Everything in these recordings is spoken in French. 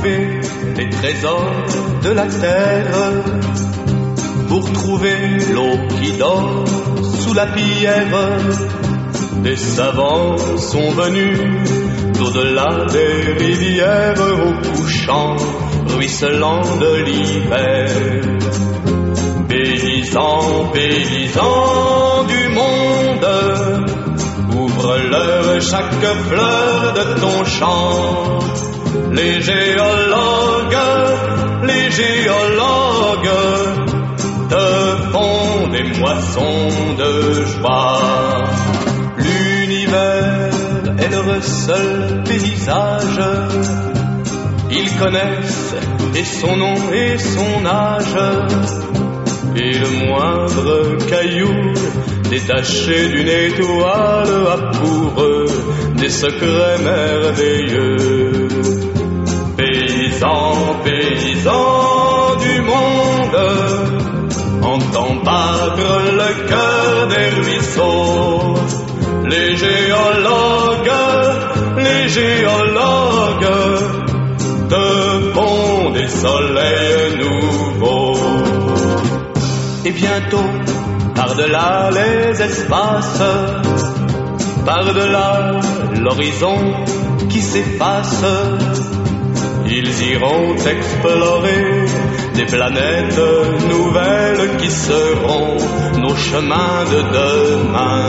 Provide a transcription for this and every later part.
trouver les trésors de la terre, pour trouver l'eau qui dort sous la pierre. Des savants sont venus d'au-delà des rivières, au couchant ruisselant de l'hiver. Paysans, paysans du monde, ouvre-leur chaque fleur de ton champ. Les géologues te font des moissons de joie. L'univers est leur seul paysage. Ils connaissent et son nom et son âge. Et le moindre caillou détaché d'une étoile a pour eux des secrets merveilleux. Paysans, paysans du monde, entends battre le cœur des ruisseaux. Les géologues te font des soleils nouveaux. Et bientôt, par-delà les espaces, par-delà l'horizon qui s'efface, ils iront explorer des planètes nouvelles qui seront nos chemins de demain.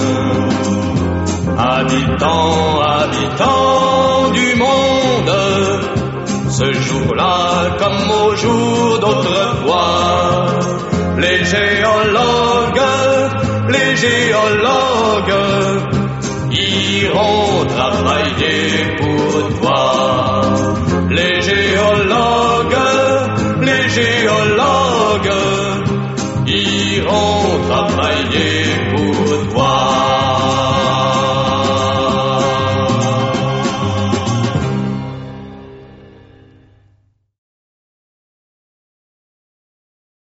Habitants, habitants du monde, ce jour-là comme au jour d'autrefois, les géologues iront travailler pour toi. Les géologues iront travailler pour toi.